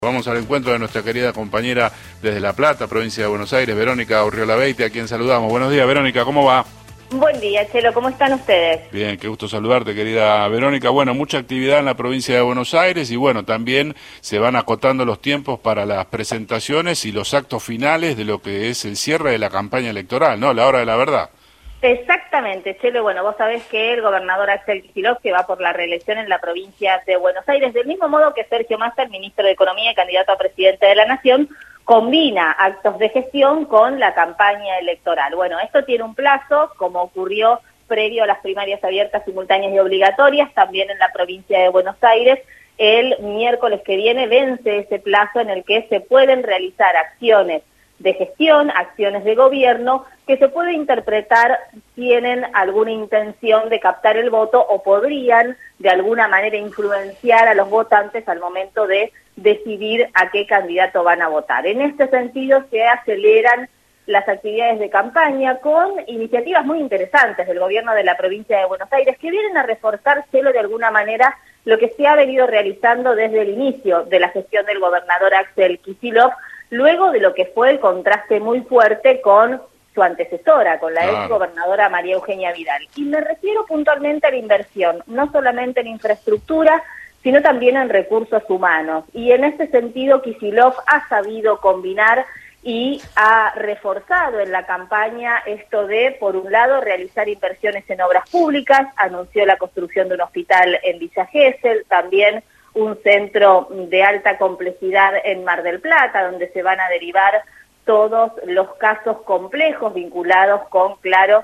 Vamos al encuentro de nuestra querida compañera desde La Plata, provincia de Buenos Aires, Verónica Urriola Beite, a quien saludamos. Buenos días, Verónica, ¿cómo va? Buen día, Chelo, ¿cómo están ustedes? Bien, qué gusto saludarte, querida Verónica. Bueno, mucha actividad en la provincia de Buenos Aires y bueno, también se van acotando los tiempos para las presentaciones y los actos finales de lo que es el cierre de la campaña electoral, ¿no? La hora de la verdad. Exactamente, Chelo. Bueno, vos sabés que el gobernador Axel Kicillof, que va por la reelección en la provincia de Buenos Aires, del mismo modo que Sergio Massa, el ministro de Economía y candidato a presidente de la Nación, combina actos de gestión con la campaña electoral. Bueno, esto tiene un plazo, como ocurrió previo a las primarias abiertas, simultáneas y obligatorias, también en la provincia de Buenos Aires. El miércoles que viene vence ese plazo en el que se pueden realizar acciones de gestión, acciones de gobierno, que se puede interpretar tienen alguna intención de captar el voto o podrían de alguna manera influenciar a los votantes al momento de decidir a qué candidato van a votar. En este sentido se aceleran las actividades de campaña con iniciativas muy interesantes del gobierno de la provincia de Buenos Aires que vienen a reforzárselo de alguna manera lo que se ha venido realizando desde el inicio de la gestión del gobernador Axel Kicillof, luego de lo que fue el contraste muy fuerte con su antecesora, con la ex gobernadora María Eugenia Vidal. Y me refiero puntualmente a la inversión, no solamente en infraestructura, sino también en recursos humanos. Y en ese sentido, Kicillof ha sabido combinar y ha reforzado en la campaña esto de, por un lado, realizar inversiones en obras públicas, anunció la construcción de un hospital en Villa Gesell, también un centro de alta complejidad en Mar del Plata, donde se van a derivar todos los casos complejos vinculados con, claro,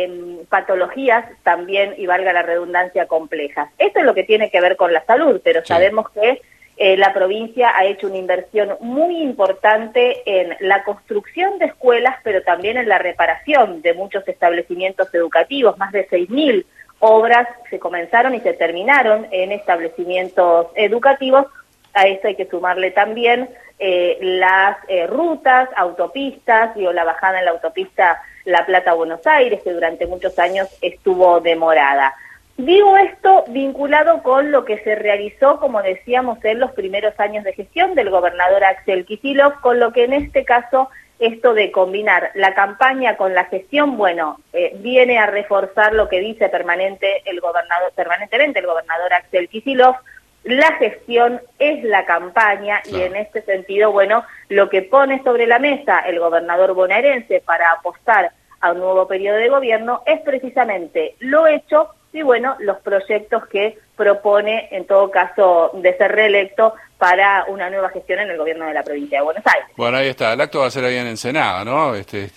patologías también, y valga la redundancia, complejas. Esto es lo que tiene que ver con la salud, pero sabemos que la provincia ha hecho una inversión muy importante en la construcción de escuelas, pero también en la reparación de muchos establecimientos educativos, más de 6.000 obras se comenzaron y se terminaron en establecimientos educativos. A esto hay que sumarle también las rutas, autopistas, la bajada en la autopista La Plata-Buenos Aires, que durante muchos años estuvo demorada. Digo esto vinculado con lo que se realizó, como decíamos, en los primeros años de gestión del gobernador Axel Kicillof, con lo que en este caso esto de combinar la campaña con la gestión, bueno, viene a reforzar lo que dice permanentemente el gobernador Axel Kicillof: la gestión es la campaña, y en este sentido, bueno, lo que pone sobre la mesa el gobernador bonaerense para apostar a un nuevo periodo de gobierno es precisamente lo hecho y, bueno, los proyectos que propone, en todo caso, de ser reelecto para una nueva gestión en el gobierno de la provincia de Buenos Aires. Bueno, ahí está. El acto va a ser ahí en Ensenada, ¿no?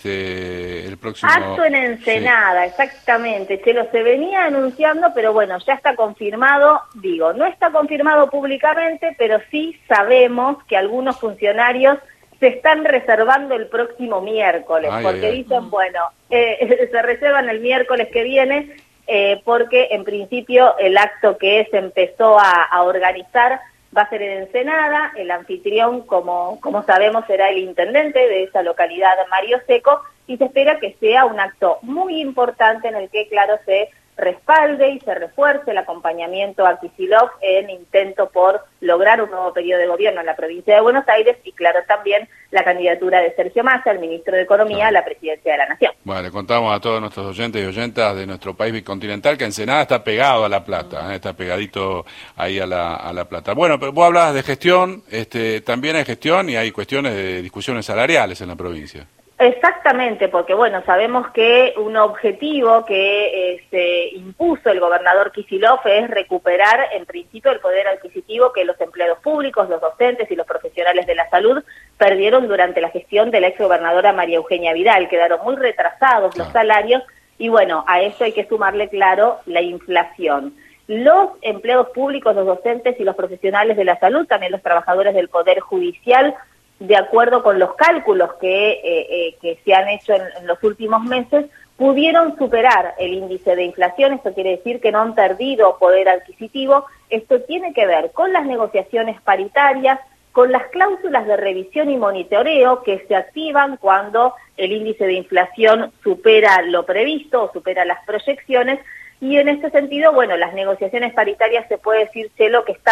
El próximo... Acto en Ensenada, exactamente. Chelo, se venía anunciando, pero bueno, ya está confirmado. Digo, no está confirmado públicamente, pero sí sabemos que algunos funcionarios se están reservando el próximo miércoles, porque dicen, bueno, se reservan el miércoles que viene, porque en principio el acto que se empezó a organizar va a ser en Ensenada. El anfitrión, como sabemos, será el intendente de esa localidad, Mario Seco, y se espera que sea un acto muy importante en el que, claro, se respalde y se refuerce el acompañamiento a Kicillof en intento por lograr un nuevo periodo de gobierno en la provincia de Buenos Aires y, claro, también la candidatura de Sergio Massa, el ministro de Economía, a la presidencia de la Nación. Bueno, le contamos a todos nuestros oyentes y oyentas de nuestro país bicontinental que Ensenada está pegado a La Plata, está pegadito ahí a la Plata. Bueno, pero vos hablabas de gestión, también hay gestión y hay cuestiones de discusiones salariales en la provincia. Exactamente, porque bueno, sabemos que un objetivo que se impuso el gobernador Kicillof es recuperar en principio el poder adquisitivo que los empleados públicos, los docentes y los profesionales de la salud perdieron durante la gestión de la exgobernadora María Eugenia Vidal. Quedaron muy retrasados los salarios y bueno, a eso hay que sumarle, claro, la inflación. Los empleados públicos, los docentes y los profesionales de la salud, también los trabajadores del Poder Judicial, de acuerdo con los cálculos que se han hecho en los últimos meses, pudieron superar el índice de inflación. Esto quiere decir que no han perdido poder adquisitivo. Esto tiene que ver con las negociaciones paritarias, con las cláusulas de revisión y monitoreo que se activan cuando el índice de inflación supera lo previsto o supera las proyecciones. Y en este sentido, bueno, las negociaciones paritarias se puede decir, Chelo, que están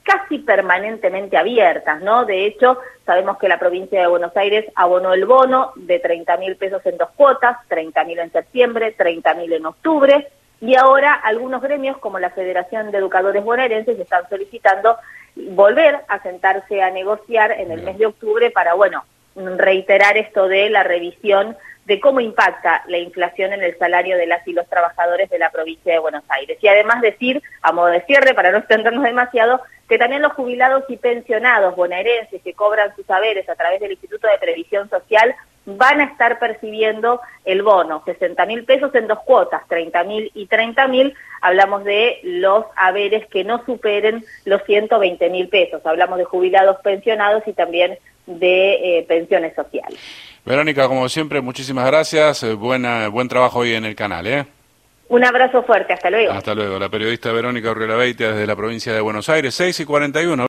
casi permanentemente abiertas, ¿no? De hecho, sabemos que la provincia de Buenos Aires abonó el bono de 30.000 pesos en 2 cuotas, 30.000 en septiembre, 30.000 en octubre, y ahora algunos gremios como la Federación de Educadores Bonaerenses están solicitando volver a sentarse a negociar en el mes de octubre para, bueno, reiterar esto de la revisión de cómo impacta la inflación en el salario de las y los trabajadores de la provincia de Buenos Aires. Y además decir, a modo de cierre, para no extendernos demasiado, que también los jubilados y pensionados bonaerenses que cobran sus haberes a través del Instituto de Previsión Social van a estar percibiendo el bono, 60.000 pesos en 2 cuotas, 30.000 y 30.000, hablamos de los haberes que no superen los 120.000 pesos, hablamos de jubilados pensionados y también de pensiones sociales. Verónica, como siempre, muchísimas gracias, buen trabajo hoy en el canal, ¿eh? Un abrazo fuerte, hasta luego. Hasta luego, la periodista Verónica Urriela Beitia desde la provincia de Buenos Aires, 6:41.